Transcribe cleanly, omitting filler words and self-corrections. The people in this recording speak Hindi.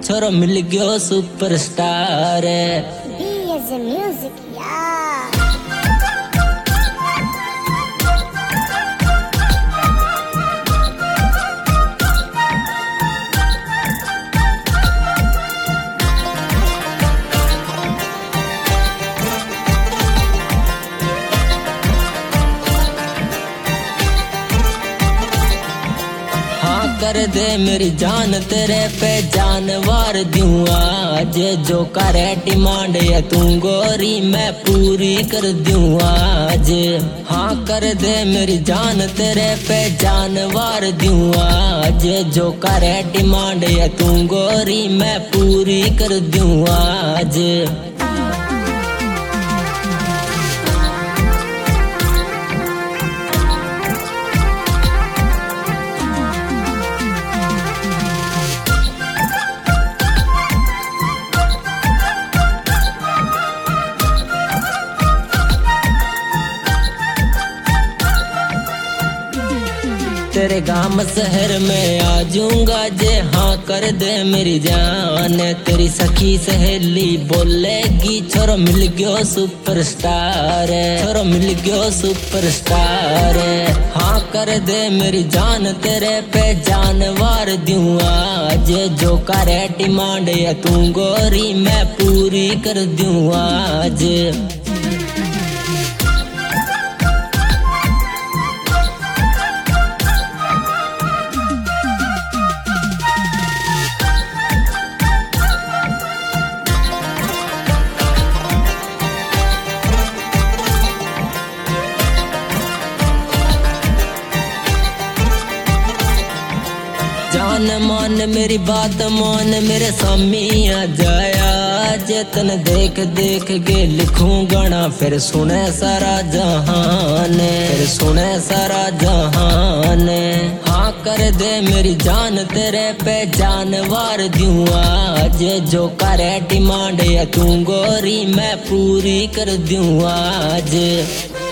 छोरो मिल गयो superstar. B as in music, yeah. कर दे मेरी जान तेरे पे जानवर दूँ आज, जो करे डिमांड है तू गोरी मैं पूरी कर दूँ आज। हाँ कर दे मेरी जान तेरे पे जानवर दूँ आज, जो करे डिमांड है तू गोरी मैं पूरी कर दूँ आज। तेरे गांव शहर में आ जाऊंगा जे हाँ कर दे मेरी जान। तेरी सखी सहेली बोलेगी छोरो मिल गयो सुपरस्टार, छोरो मिल गयो सुपरस्टार। हाँ कर दे मेरी जान तेरे पे जानवर दूँ आज, जो करे डिमांड है तू गोरी मैं पूरी कर दूँ आज। जान मान मेरी बात मान मेरे सामी आ जाया, जे तन देख देख के लिखूं गाना फिर सुने सारा जहान, फिर सुने सारा जहान। हाँ कर दे मेरी जान तेरे पे जानवर दूँ आज, जो करे डिमांड है तू गोरी मैं पूरी कर दूँ आज।